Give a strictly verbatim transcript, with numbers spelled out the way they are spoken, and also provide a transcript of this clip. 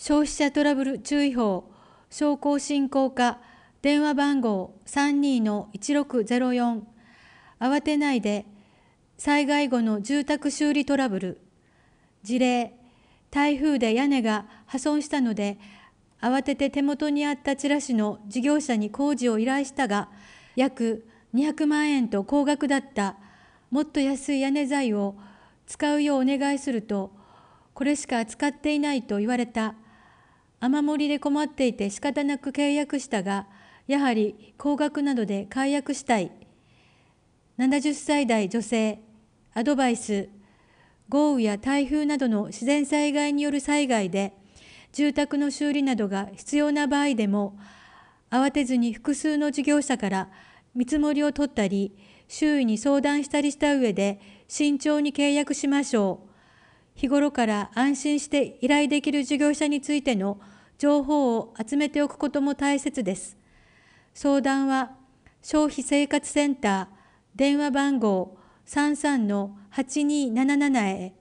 消費者トラブル注意報、商工振興課、電話番号 さんにーいちろくゼロよん、慌てないで、災害後の住宅修理トラブル、事例、台風で屋根が破損したので、慌てて手元にあったチラシの事業者に工事を依頼したが、約にひゃくまんえんと高額だった。もっと安い屋根材を使うようお願いすると、これしか使っていないと言われた。雨漏りで困っていて仕方なく契約したが、やはり高額などで解約したい。ななじゅっさい代女性、アドバイス。豪雨や台風などの自然災害による災害で、住宅の修理などが必要な場合でも、慌てずに複数の事業者から見積もりを取ったり、周囲に相談したりした上で慎重に契約しましょう。日頃から安心して依頼できる事業者についての情報を集めておくことも大切です。相談は消費生活センター電話番号 さんさんのはちにーななな へ